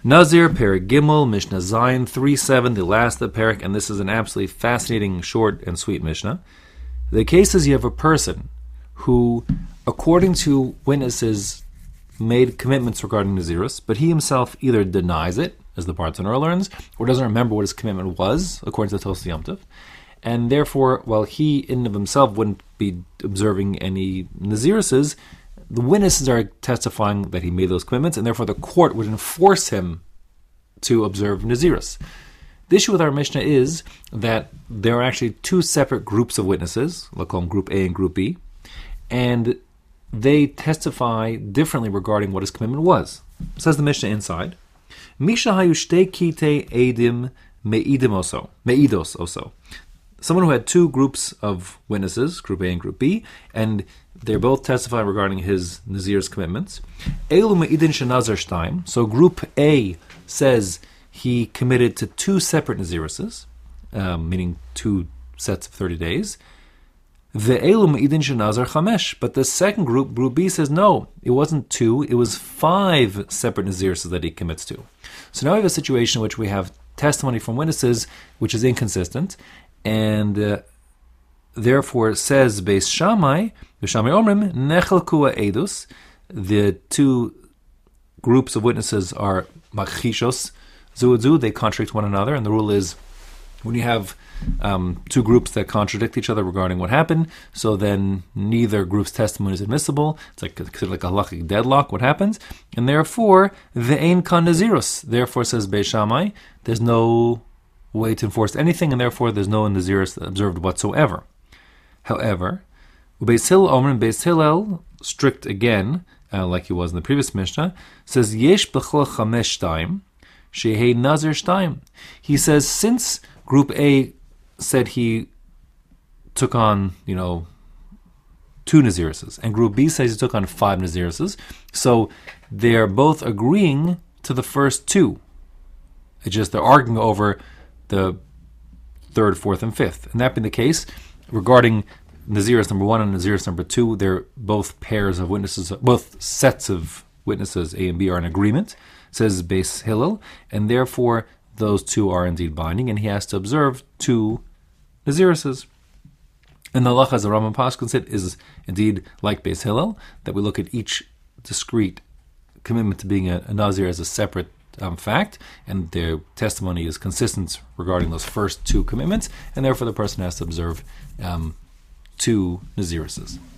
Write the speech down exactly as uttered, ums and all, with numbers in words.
Nazir, Perek Gimel, Mishnah Zayin, three seven, the last of the Perek, and this is an absolutely fascinating, short, and sweet Mishnah. The case is you have a person who, according to witnesses, made commitments regarding Nazirus, but he himself either denies it, as the Bartanura learns, or doesn't remember what his commitment was, according to the Tosfos Yom Tov. And therefore, while he in and of himself wouldn't be observing any Naziruses, the witnesses are testifying that he made those commitments, and therefore the court would enforce him to observe Nazirus. The issue with our Mishnah is that there are actually two separate groups of witnesses, we'll call them Group A and Group B, and they testify differently regarding what his commitment was. Says the Mishnah inside, Misha hayu shtei kite edim meidim oso, meidos oso. Someone who had two groups of witnesses, Group A and Group B, and they're both testifying regarding his Nazir's commitments. Elu meidin shenazar shtaim. So Group A says he committed to two separate Naziruses, um, meaning two sets of thirty days. Ve'elu meidin shenazar chamesh. But the second group, Group B, says no, it wasn't two, it was five separate Naziruses that he commits to. So now we have a situation in which we have testimony from witnesses which is inconsistent, and uh, therefore it says Beis Shammai, Beis Shammai Omrim, Nechelku Edus, the two groups of witnesses are Machishos, Zuadzu, they contradict one another, and the rule is when you have um, two groups that contradict each other regarding what happened, so then neither group's testimony is admissible. It's like, like a halachic deadlock, what happens, and therefore, ve'ein kan nazirus, therefore says Beis Shammai, there's no way to enforce anything, and therefore there's no nazirus observed whatsoever. However, Beis Hillel Omer, Beis Hillel, strict again, uh, like he was in the previous Mishnah, says yesh b'chol chamesh shtaim, shehei nazir shtaim. He says since Group A said he took on, you know, two Naziruses, and Group B says he took on five Naziruses, so they're both agreeing to the first two. It's just they're arguing over the third, fourth, and fifth. And that being the case, regarding Nazirus number one and Nazirus number two, they're both pairs of witnesses, both sets of witnesses, A and B, are in agreement, says Beis Hillel, and therefore those two are indeed binding, and he has to observe two Naziruses. And the halacha, as the Rambam Paskin said, is indeed like Beis Hillel, that we look at each discrete commitment to being a, a Nazir as a separate um, fact, and their testimony is consistent regarding those first two commitments, and therefore the person has to observe um, two Naziruses.